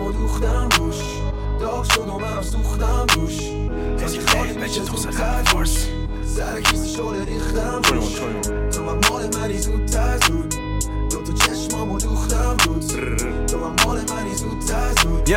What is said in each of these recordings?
چشمامو دوختم روش داغ شد و منم سوختم روش کسی خالی میشه تو فارسی سر کسی شده ریختم روش تو من مال منی زودتر زود دو تو چشمامو دوختم روز تو من مال منی زودتر زود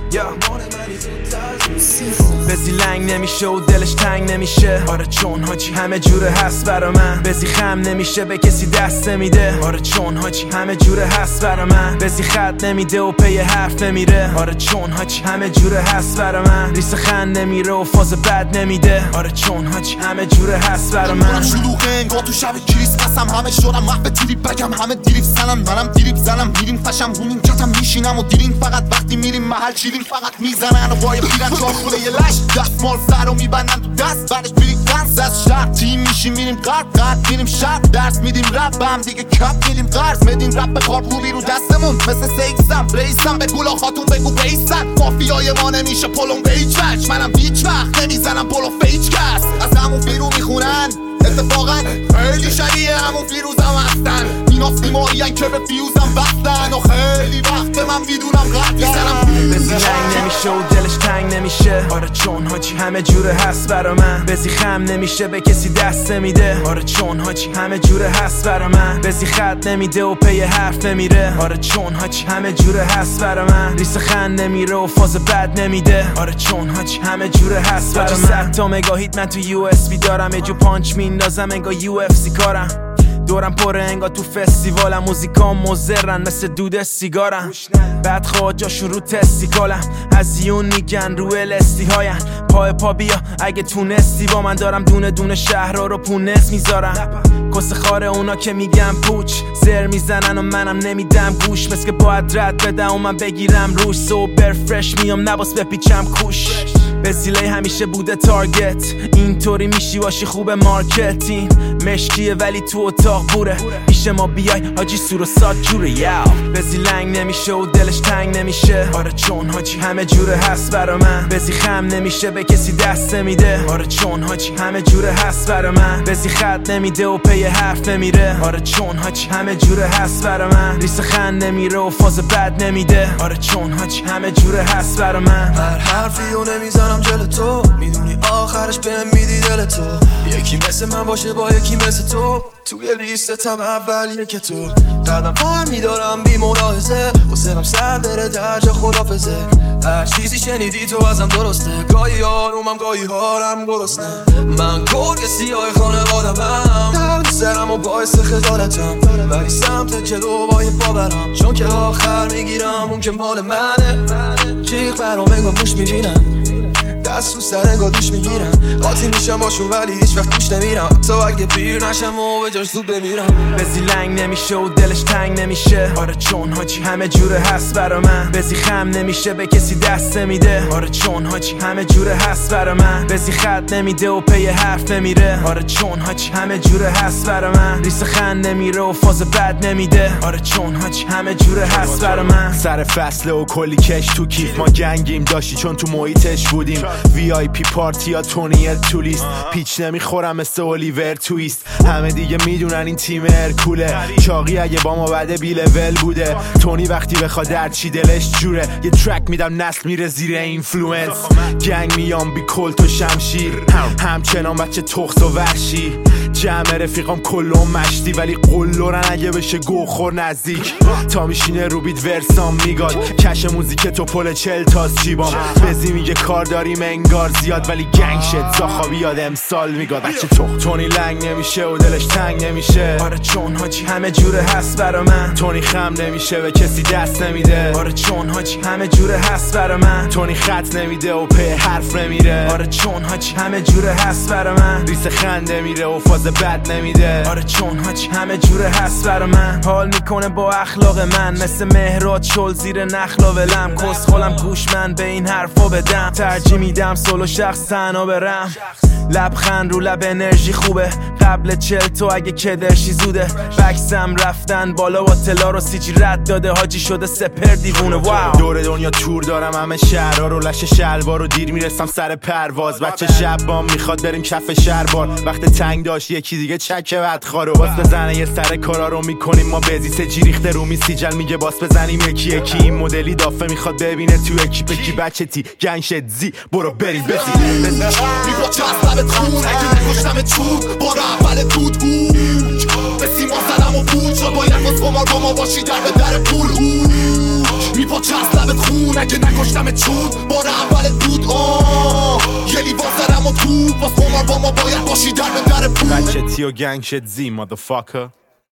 بزی لنگ نمیشه و دلش تنگ نمیشه آره چون هاچی همه جوره هست برا من بزی خم نمیشه به کسی دست نمیده آره چون هاچی همه جوره هست برا من بزی خط نمیده و پی حرف نمیره آره چون هاچی همه جوره هست برا من ریس خند نمیره و فاز بد نمیده آره چون هاچی همه جوره هست برا من شلوغه انگار تو شب کریسمسم همه شدم محو تریپ بگم همه دیریب زنم منم دیریب زنم میریم فشم رو نیمکتم میشینم و دیرین فقط وقتی میریم محل چیرین فقط میزنن و بای پیرن چار خوله یه لش دستمال سر رو میبندن تو دست بعدش میریم دنس از شهر تیم میشیم میریم قرد میریم شهر درس میدیم رب به هم دیگه کپ میدیم قرض میدیم رب به کارپولی رو دستمون مثل سیکسم ریسم به گولا خاتون بگو بیسن مافیای ما نمیشه پلون بیچ منم هیچ وقت نمیزنم پلو فیچ کس از همون فیرو میخونن اتفاقا خیلی شبیه همون فیروزم هستن ایناس بیمارین که به فیوزم بستن و خیلی وقت من میدونم غلط میزنم بزی لنگ نمیشه و دلش تنگ نمیشه آره چون هاچی همه جوره هست برا من بزی خم نمیشه به کسی دست نمیده آره چون هاچی همه جوره هست برا من بزی خط نمیده و پی حرف نمیره آره چون هاچی همه جوره هست برا من ریس خند نمیره و فاز بد نمیده آره چون هاچی همه جوره هست برا من 100 تا مگاهیت من تو یو اس بی دارم یه جو پانچ میندازم انگار یو اف سی کارم دورم پره انگار تو فستیوالم موزیکام مزرن مثل دود سیگارم بعد خواجاشون رو تستیکالم از یون میگن رو الستی هاین پا بیا اگه تونستی با من دارم دونه دونه شهرها رو پونس میذارم کس خاره اونا که میگم پوچ زر میزنن و منم نمیدم گوش مثل که باید رد بدم و من بگیرم روش سوبر فرش میام نباس بپیچم کوش بزیله همیشه بوده تارگت اینطوری میشی باشی خوب مارکتین مشکیه ولی تو اتاق بوره پیش ما بیای حاجی سور و ساد جوره یاو بزی لنگ نمیشه و دلش تنگ نمیشه آره چون حاجی همه جوره هست برا من بزی خم نمیشه به کسی دست نمیده آره چون حاجی همه جوره هست برا من بزی خط نمیده و پی حرف نمیره آره چون حاجی همه جوره هست برا من ریس خند نمیره و فاز بد نمیده آره چون حاجی همه جوره هست برا من هر حرفی و نمیزنم جل تو میدونی آخرش بهم میدی دل تو یکی مثل من باشه با یکی مثل تو توی لیستم اولیه که تو قدم پر میدارم بی ملاحظه حسنم سر بره درجا خدافزه هر چیزی شنیدی تو ازم درسته گاهی آرومم گاهی حالم گرسنه من گرگ سیاه خانوادمم سرم و باعث خجالتم ولی سمت جلو با یه پا برم چون که آخر میگیرم اون که مال منه جیغ برام انگار موش میبینم دست رو سر انگار دوش میگیرم قاطی میشم باشون ولی هیچ وقت توش نمیرم تا اگه پیر نشم و به جاش زود بمیرم بزی لنگ نمیشه و دلش تنگ نمیشه آره چون هاچی همه جوره هست برا من بزی خم نمیشه به کسی دست نمیده آره چون هاچی همه جوره هست برا من بزی خط نمیده و پی حرف نمیره آره چون هاچی همه جوره هست برا من ریس خند نمیره و فاز بد نمیده آره چون هاچی همه جوره هست برا من سر فصله و کلی کش تو کیف ما گنگیم داشتی چون تو محیطش بودیم VIP پارتی یا تونی تولیست پیچ نمیخورم مثل اولیور تویست همه دیگه میدونن این تیم ارکوله چاقی اگه با ما بعد بی لول بوده تونی وقتی بخواد در چی دلش جوره یه ترک میدم نسل میره زیر اینفلوئنس گنگ میام بی کلت و شمشیر همچنان بچه تخت و وحشی جمع رفیقام کلون مشتی ولی قلورن اگه بشه گوخور نزدیک تا میشینه رو بیت ورسام میگاد کش موزیک تو پل 40 تاز چیبام بزی میگه کار داریم انگار زیاد ولی گنگ شد زاخابی یاد امسال میگاد بچه تونی لنگ نمیشه و دلش تنگ نمیشه آره چون هاچی همه جوره هست برا من تونی خم نمیشه به کسی دست نمیده آره چون هاچی همه جوره هست برا من تونی خط نمیده و په حرف نمیره آره چون هاچی همه جوره هست برا من ریس خنده میره و فاز بد نمیده آره چون هاچی همه جوره هست برا من حال میکنه با اخلاق من مثل مهراد شل زیر نخلا ولم کس خالم گوش من به این حرفا بدم ترجیح میدم سولو شخص تنها برم لبخند رو لب انرژی خوبه قبل 40 تو اگه کدرشی زوده بکسم رفتن بالا با تلا رو سیجی رد داده حاجی شده سپر دیوونه واو دور دنیا تور دارم همه شهرها رو لش شلوار رو دیر میرسم سر پرواز بچه شب بام میخواد بریم کف شهر بار وقت تنگ داشت یکی دیگه چک بدخوارو باس بزنه یه سر کارا رو میکنیم ما بزیس جی ریخته رو میسیجل میگه باس بزنیم یکی یکی این مدلی دافه میخواد ببینه تو اکیپکی بچه تی گنگ شد زی برو بریم بزی میبا جذبت خون اگه نکشتم چون بار اول دود به سیما زدم و بود شد باید باز قمار با ما باشی در به در پول میبا جذبت خون اگه نکشتم چون بار اول دود یه لیوان زدم و تو باز قمار با ما باید باشی در به در پول بچه تی و گنگ شد زی motherfucker